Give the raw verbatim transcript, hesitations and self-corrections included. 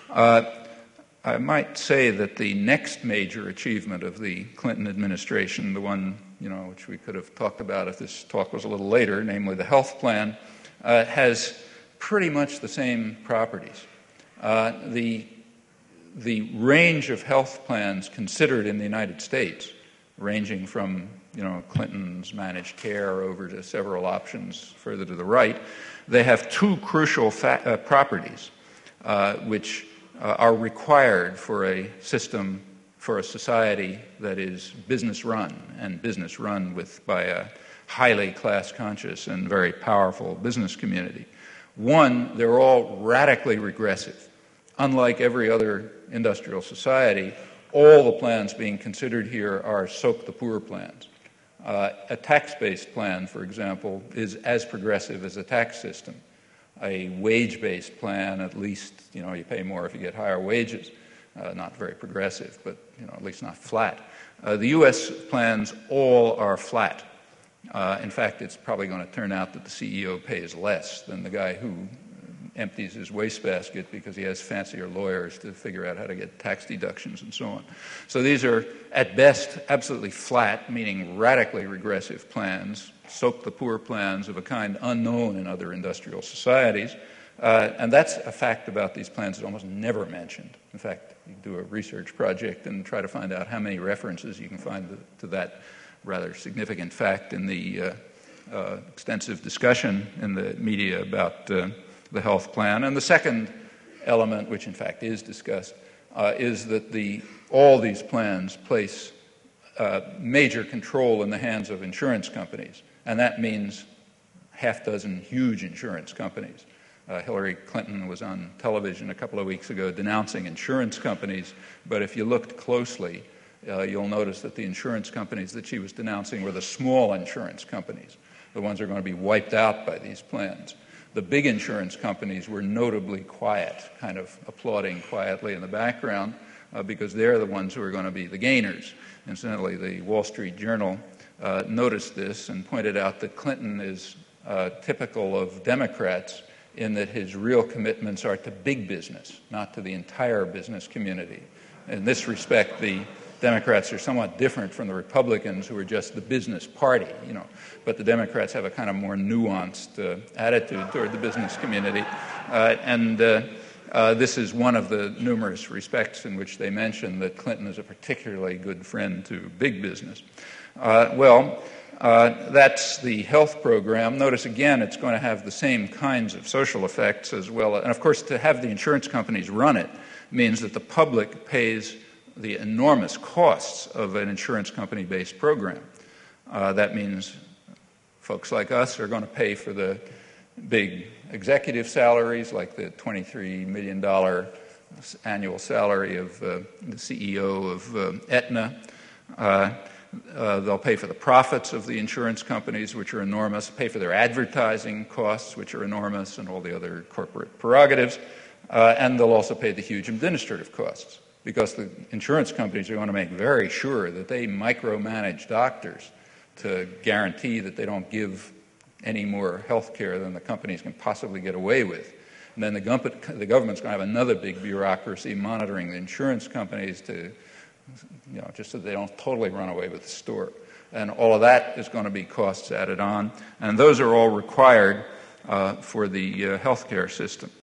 Uh, I might say that the next major achievement of the Clinton administration, the one you know which we could have talked about if this talk was a little later, namely the health plan, uh, has pretty much the same properties. Uh, the the range of health plans considered in the United States, ranging from you know Clinton's managed care over to several options further to the right, they have two crucial fa- uh, properties uh, which uh, are required for a system, for a society that is business run, and business run with by a highly class conscious and very powerful business community. One, they're all radically regressive. Unlike every other industrial society, all the plans being considered here are soak the poor plans. Uh, a tax-based plan, for example, is as progressive as a tax system. A wage-based plan, at least, you know, you pay more if you get higher wages. Uh, not very progressive, but, you know, at least not flat. Uh, the U S plans all are flat. Uh, in fact, it's probably going to turn out that the C E O pays less than the guy who empties his wastebasket because he has fancier lawyers to figure out how to get tax deductions and so on. So these are, at best, absolutely flat, meaning radically regressive plans, soak the poor plans of a kind unknown in other industrial societies. Uh, and that's a fact about these plans that's almost never mentioned. In fact, you can do a research project and try to find out how many references you can find to, to that rather significant fact in the uh, uh, extensive discussion in the media about uh, the health plan. And the second element, which in fact is discussed, uh, is that the all these plans place uh, major control in the hands of insurance companies, and that means half dozen huge insurance companies. Uh, Hillary Clinton was on television a couple of weeks ago denouncing insurance companies, but if you looked closely, uh, you'll notice that the insurance companies that she was denouncing were the small insurance companies, the ones that are going to be wiped out by these plans. The big insurance companies were notably quiet, kind of applauding quietly in the background, uh, because they're the ones who are going to be the gainers. Incidentally, the Wall Street Journal uh, noticed this and pointed out that Clinton is uh, typical of Democrats in that his real commitments are to big business, not to the entire business community. In this respect, the Democrats are somewhat different from the Republicans, who are just the business party, you know. But the Democrats have a kind of more nuanced uh, attitude toward the business community. Uh, and uh, uh, this is one of the numerous respects in which they mention that Clinton is a particularly good friend to big business. Uh, well, Uh, that's the health program. Notice again, it's going to have the same kinds of social effects as well. And of course, to have the insurance companies run it means that the public pays the enormous costs of an insurance company-based program. Uh, that means folks like us are going to pay for the big executive salaries, like the twenty-three million dollars annual salary of uh, the C E O of uh, Aetna. Uh, Uh, they'll pay for the profits of the insurance companies, which are enormous, pay for their advertising costs, which are enormous, and all the other corporate prerogatives, uh, and they'll also pay the huge administrative costs, because the insurance companies are going to make very sure that they micromanage doctors to guarantee that they don't give any more health care than the companies can possibly get away with. And then the, gov- the government's going to have another big bureaucracy monitoring the insurance companies to you know, just so they don't totally run away with the store. And all of that is going to be costs added on. And those are all required uh, for the uh, healthcare system.